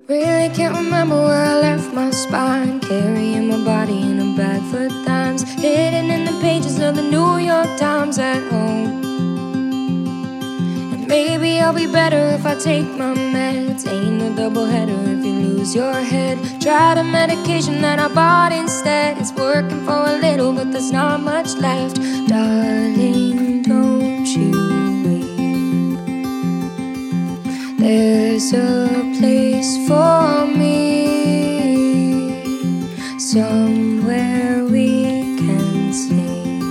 Really can't remember where I left my spine, carrying my body in a bag for times, hidden in the pages of the New York Times at home. And maybe I'll be better if I take my meds. Ain't no doubleheader if you lose your head. Try the medication that I bought instead. It's working for a little, but there's not much left. Darling, don't you weep. There's a place for me, somewhere we can sleep.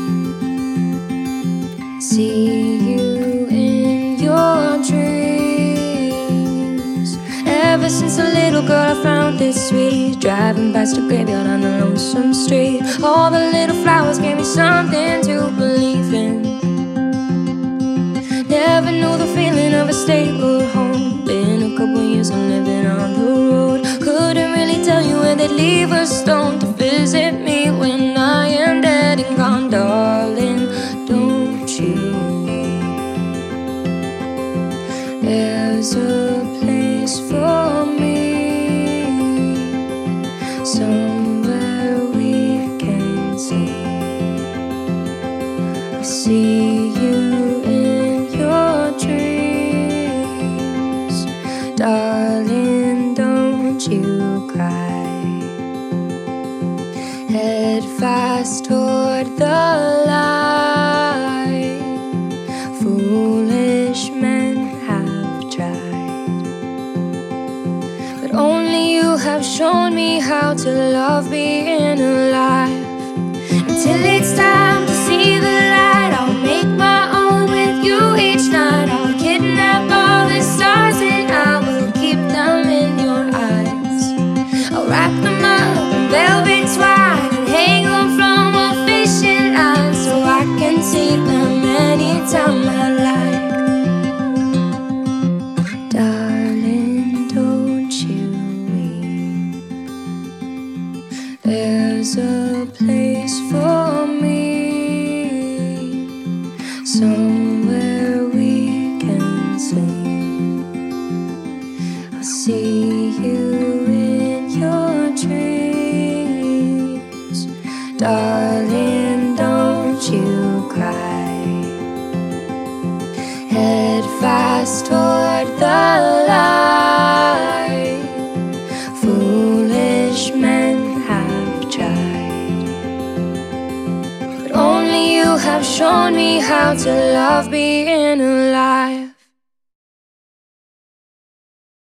See you in your dreams. Ever since a little girl I found this sweet, driving past a graveyard on a lonesome street. All the little flowers gave me something to believe in. Never knew the feeling of a stable home. Been a couple years of living on the road. Couldn't really tell you where they'd leave a stone to visit me when I am dead and gone. Darling, don't you weep. There's a place for me, somewhere we can see. I see you in your dreams. Darling, don't you cry. Head fast toward the light. Foolish men have tried, but only you have shown me how to love being alive. Until it's time to see the light, I'll make my own with you each night. I'll kidnap all the stars and I will keep them in your eyes. I'll wrap them up in velvet twine and hang them from a fishing line, so I can see them anytime I like. Darling, don't you weep. There's a place for me, somewhere we can sleep. I'll see you in your dreams. Darling, don't you cry. Head fast toward the light. Foolish men have tried, but only you have shown me how to love being alive.